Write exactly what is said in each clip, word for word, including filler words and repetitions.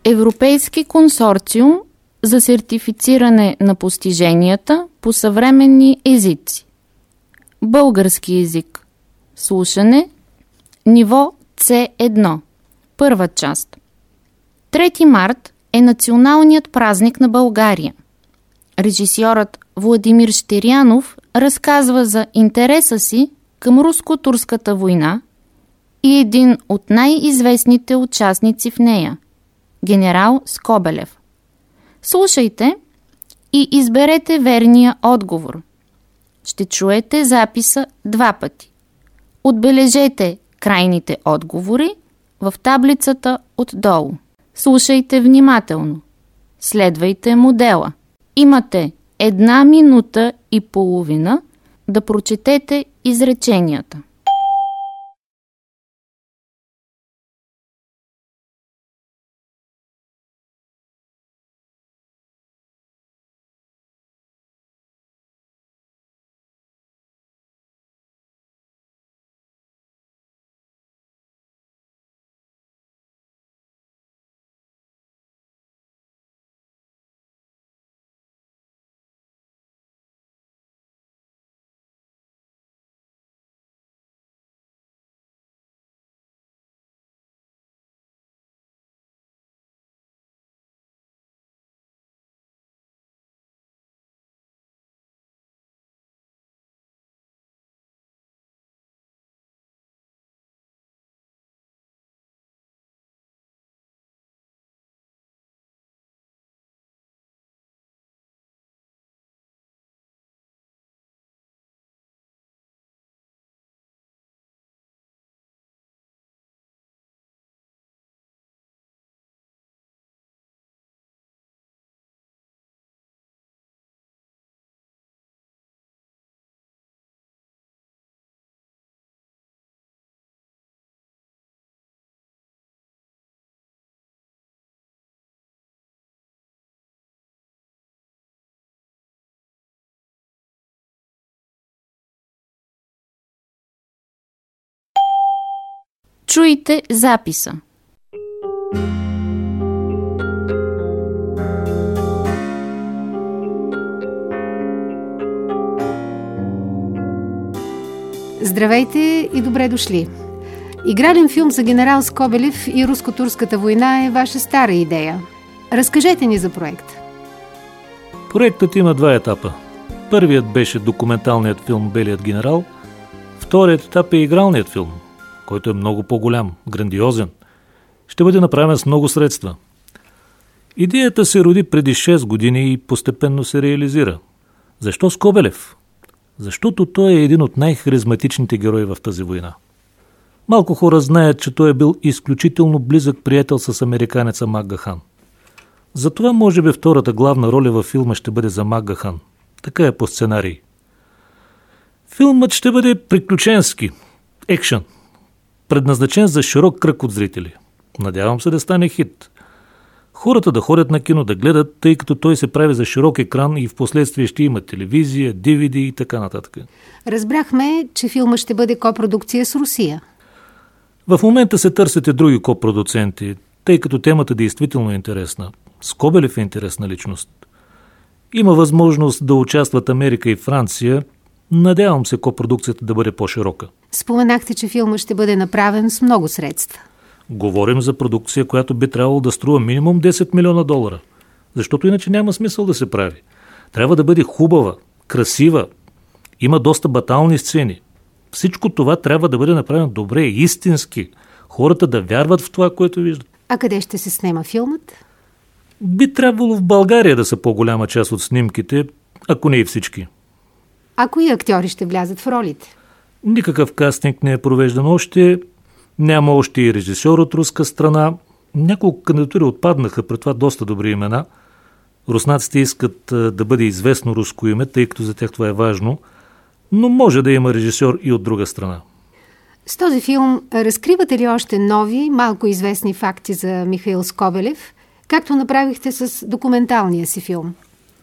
Европейски консорциум за сертифициране на постиженията по съвременни езици. Български език. Слушане. Ниво С едно. Първа част. трети март е националният празник на България. Режисьорът Владимир Щерянов разказва за интереса си към руско-турската война и един от най-известните участници в нея – генерал Скобелев. Слушайте и изберете верния отговор. Ще чуете записа два пъти. Отбележете крайните отговори в таблицата отдолу. Слушайте внимателно. Следвайте модела. Имате една минута и половина да прочетете изреченията. Чуйте записа. Здравейте и добре дошли! Игрален филм за генерал Скобелев и руско-турската война е ваша стара идея. Разкажете ни за проект. Проектът има два етапа. Първият беше документалният филм «Белият генерал», вторият етап е игралният филм, който е много по-голям, грандиозен. Ще бъде направен с много средства. Идеята се роди преди шест години и постепенно се реализира. Защо Скобелев? Защото той е един от най-харизматичните герои в тази война. Малко хора знаят, че той е бил изключително близък приятел с американеца Мага Хан. Затова може би втората главна роля във филма ще бъде за Мага Хан. Така е по сценарий. Филмът ще бъде приключенски, екшън, предназначен за широк кръг от зрители. Надявам се да стане хит. Хората да ходят на кино, да гледат, тъй като той се прави за широк екран и в последствие ще има телевизия, ди ви ди и така нататък. Разбрахме, че филмът ще бъде копродукция с Русия. В момента се търсят и други копродуценти, тъй като темата действително е интересна. Скобелев е интересна личност. Има възможност да участват Америка и Франция. Надявам се копродукцията да бъде по-широка. Споменахте, че филмът ще бъде направен с много средства. Говорим за продукция, която би трябвало да струва минимум десет милиона долара. Защото иначе няма смисъл да се прави. Трябва да бъде хубава, красива. Има доста батални сцени. Всичко това трябва да бъде направено добре, истински. Хората да вярват в това, което виждат. А къде ще се снема филмът? Би трябвало в България да са по-голяма част от снимките, ако не и всички. А кои актьори ще влязат в ролите? Никакъв кастинг не е провеждан още. Няма още и режисьор от руска страна. Няколко кандидатури отпаднаха, при това доста добри имена. Руснаците искат да бъде известно руско име, тъй като за тях това е важно, но може да има режисьор и от друга страна. С този филм разкривате ли още нови, малко известни факти за Михаил Скобелев, както направихте с документалния си филм?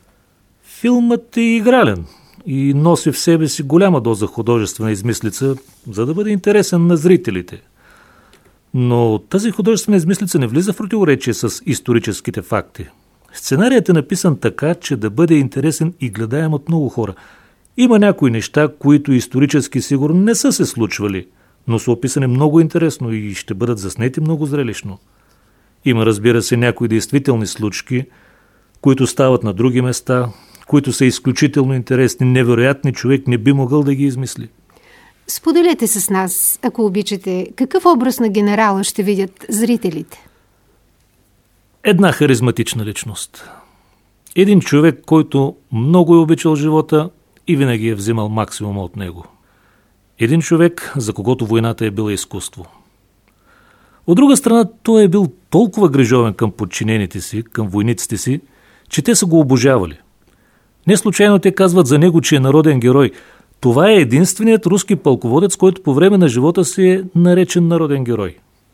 Филмът е игрален и носи в себе си голяма доза художествена измислица, за да бъде интересен на зрителите. Но тази художествена измислица не влиза в противоречие с историческите факти. Сценарият е написан така, че да бъде интересен и гледаем от много хора. Има някои неща, които исторически сигурно не са се случвали, но са описани много интересно и ще бъдат заснети много зрелищно. Има, разбира се, някои действителни случки, които стават на други места, които са изключително интересни, невероятни, човек не би могъл да ги измисли. Споделете с нас, ако обичате, какъв образ на генерала ще видят зрителите? Една харизматична личност. Един човек, който много е обичал живота и винаги е взимал максимума от него. Един човек, за когото войната е била изкуство. От друга страна, той е бил толкова грижовен към подчинените си, към войниците си, че те са го обожавали. Не случайно те казват за него, че е народен герой. Това е единственият руски пълководец, който по време на живота си е наречен народен герой.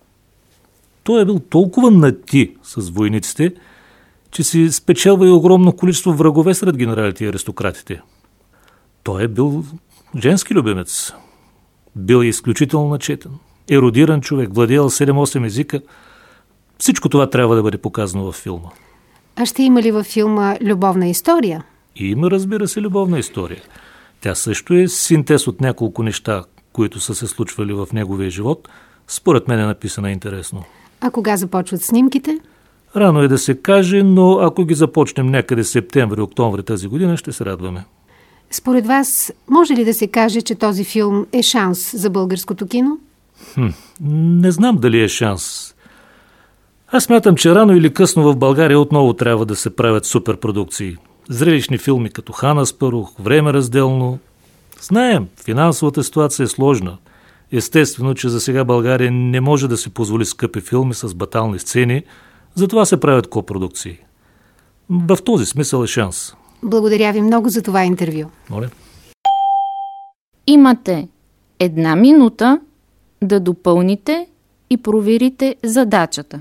Той е бил толкова нати с войниците, че си спечелва и огромно количество врагове сред генералите и аристократите. Той е бил женски любимец. Бил е изключително начетен. Ерудиран човек, владеял седем-осем езика. Всичко това трябва да бъде показано във филма. А ще има ли във филма любовна история? И има, разбира се, любовна история. Тя също е синтез от няколко неща, които са се случвали в неговия живот. Според мен е написана интересно. А кога започват снимките? Рано е да се каже, но ако ги започнем някъде септември-октомври тази година, ще се радваме. Според вас, може ли да се каже, че този филм е шанс за българското кино? Хм, не знам дали е шанс. Аз смятам, че рано или късно в България отново трябва да се правят суперпродукции. Зрелищни филми като Хан Аспарух, Време разделно. Знаем, финансовата ситуация е сложна. Естествено, че за сега България не може да си позволи скъпи филми с батални сцени, затова се правят копродукции. В този смисъл е шанс. Благодаря ви много за това интервю. Моля. Имате една минута да допълните и проверите задачата.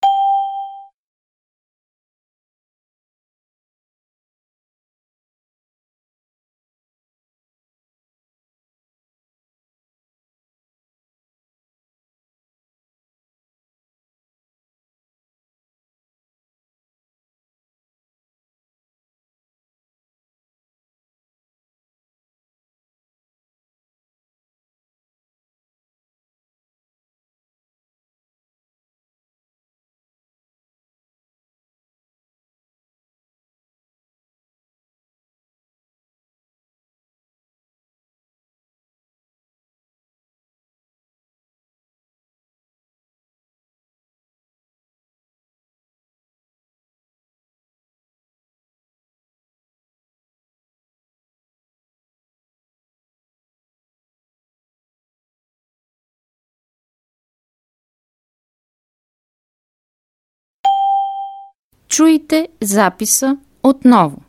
Чуйте записа отново.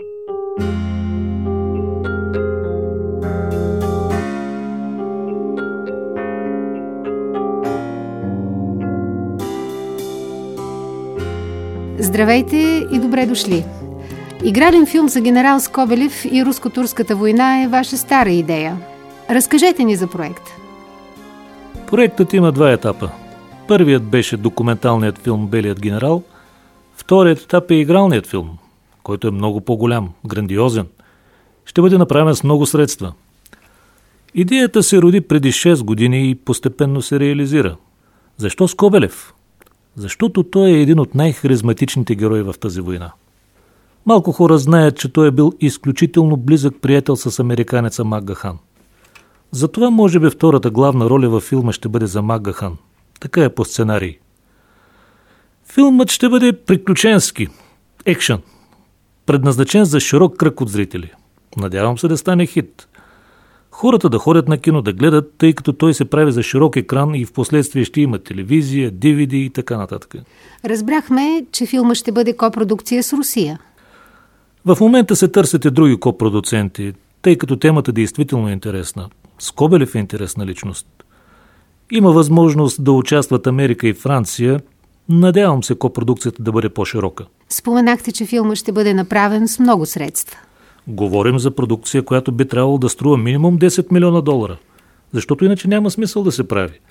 Здравейте и добре дошли! Игрален филм за генерал Скобелев и руско-турската война е ваша стара идея. Разкажете ни за проекта. Проектът има два етапа. Първият беше документалният филм «Белият генерал», вторият етап е игралният филм, който е много по-голям, грандиозен. Ще бъде направен с много средства. Идеята се роди преди шест години и постепенно се реализира. Защо Скобелев? Защото той е един от най-харизматичните герои в тази война. Малко хора знаят, че той е бил изключително близък приятел с американеца Мага Хан. Затова може би втората главна роля във филма ще бъде за Мага Хан. Така е по сценарий. Филмът ще бъде приключенски, екшън, предназначен за широк кръг от зрители. Надявам се да стане хит. Хората да ходят на кино, да гледат, тъй като той се прави за широк екран и в последствие ще има телевизия, ди ви ди и така нататък. Разбрахме, че филмът ще бъде копродукция с Русия. В момента се търсят и други копродуценти, тъй като темата действително е интересна. Скобелев е интересна личност. Има възможност да участват Америка и Франция. Надявам се копродукцията да бъде по-широка. Споменахте, че филмът ще бъде направен с много средства. Говорим за продукция, която би трябвало да струва минимум десет милиона долара. Защото иначе няма смисъл да се прави.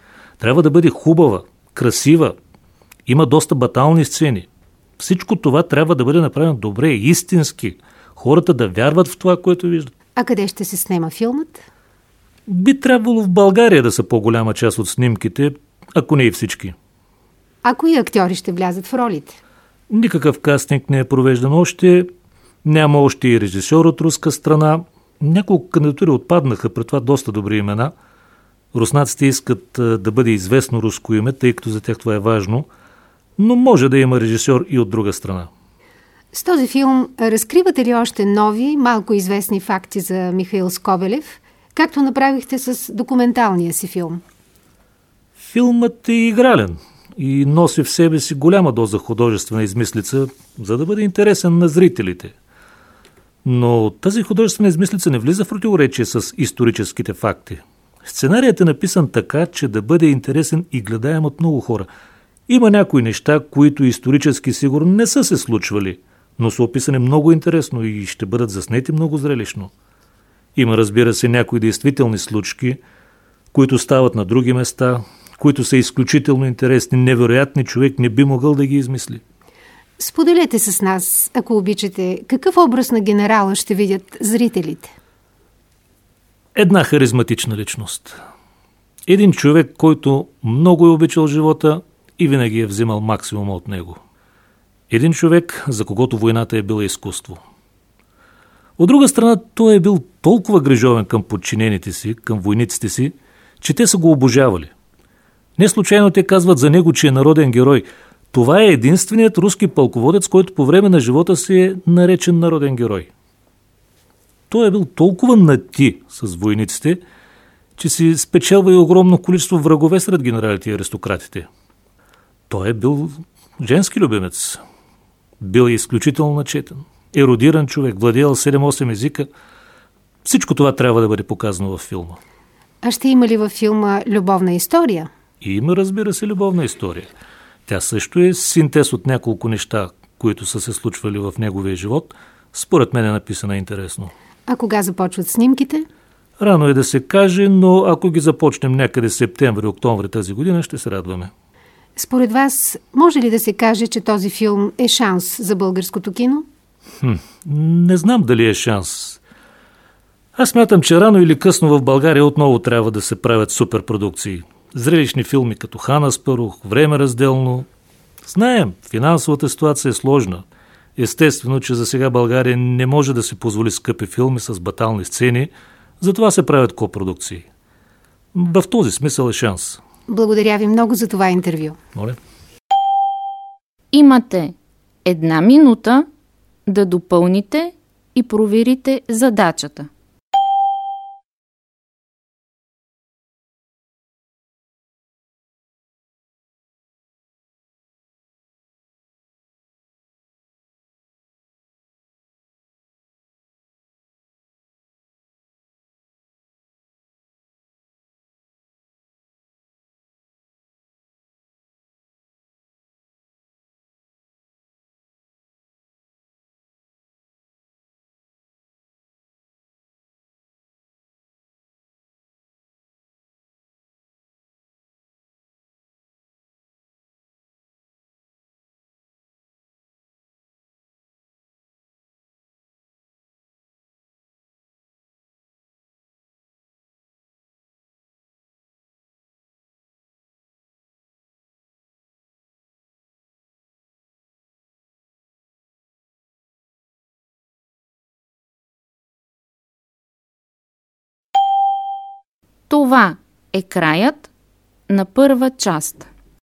Трябва да бъде хубава, красива. Има доста батални сцени. Всичко това трябва да бъде направено добре, истински. Хората да вярват в това, което виждат. А къде ще се снема филмът? Би трябвало в България да са по-голяма част от снимките, ако не и всички. А кои актьори ще влязат в ролите? Никакъв кастинг не е провеждан още. Няма още и режисьор от руска страна. Няколко кандидатури отпаднаха, при това доста добри имена. Руснаците искат да бъде известно руско име, тъй като за тях това е важно, но може да има режисьор и от друга страна. С този филм разкривате ли още нови, малко известни факти за Михаил Скобелев, както направихте с документалния си филм? Филмът е игрален и носи в себе си голяма доза художествена измислица, за да бъде интересен на зрителите. Но тази художествена измислица не влиза в противоречие с историческите факти. Сценарият е написан така, че да бъде интересен и гледаем от много хора. Има някои неща, които исторически сигурно не са се случвали, но са описани много интересно и ще бъдат заснети много зрелищно. Има, разбира се, някои действителни случки, които стават на други места, които са изключително интересни, невероятни, човек не би могъл да ги измисли. Споделете с нас, ако обичате, какъв образ на генерала ще видят зрителите? Една харизматична личност. Един човек, който много е обичал живота и винаги е взимал максимума от него. Един човек, за когото войната е била изкуство. От друга страна, той е бил толкова грижовен към подчинените си, към войниците си, че те са го обожавали. Не случайно те казват за него, че е народен герой. Това е единственият руски пълководец, който по време на живота си е наречен народен герой. Той е бил толкова нати с войниците, че си спечелва и огромно количество врагове сред генералите и аристократите. Той е бил женски любимец. Бил е изключително начетен. Ерудиран човек, владеял седем-осем езика. Всичко това трябва да бъде показано във филма. А ще има ли във филма любовна история? И има, разбира се, любовна история. Тя също е синтез от няколко неща, които са се случвали в неговия живот. Според мен е написана интересно. А кога започват снимките? Рано е да се каже, но ако ги започнем някъде септември-октомври тази година, ще се радваме. Според вас, може ли да се каже, че този филм е шанс за българското кино? Хм, не знам дали е шанс. Аз смятам, че рано или късно в България отново трябва да се правят суперпродукции. Зрелищни филми като Хан Аспарух, Време разделно. Знаем, финансовата ситуация е сложна. Естествено, че за сега България не може да си позволи скъпи филми с батални сцени, затова се правят копродукции. В този смисъл е шанс. Благодаря ви много за това интервю. Моля. Имате една минута да допълните и проверите задачата. Това е краят на първа част.